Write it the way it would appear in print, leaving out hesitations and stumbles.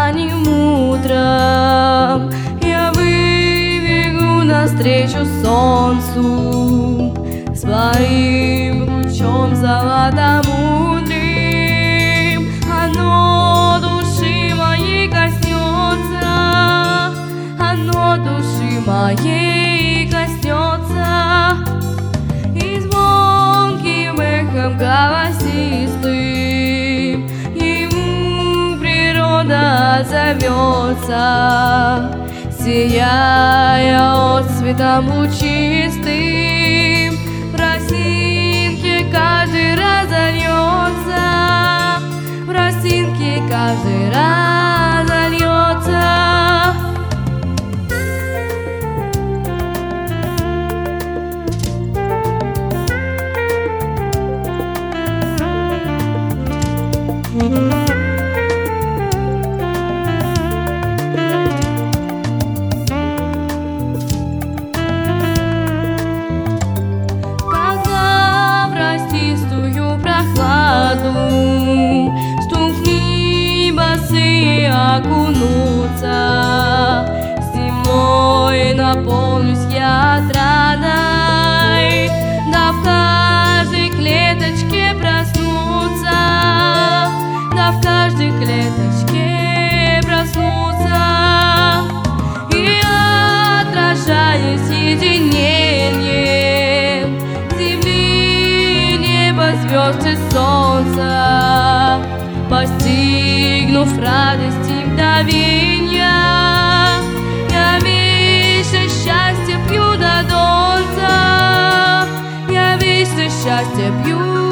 ранним утром я выбегу навстречу солнцу своим лучом золотомудрым. Оно души моей коснется, оно души моей коснется, и звонким эхом голосистым ему природа отзовется, сияя отцветом лучистым. В росинке каждый разольется, в росинке каждый разольется. Когда в росистую прохладу ступни босые окунутся, зимой наполнюсь я отрадой, да в каждой клеточке проснуться, да в каждой клеточке проснуться, и отражаясь единением земли, неба, звезд и солнца, постигнув радость и мгновенья, я вечное счастье пью до донца, я вечное счастье пью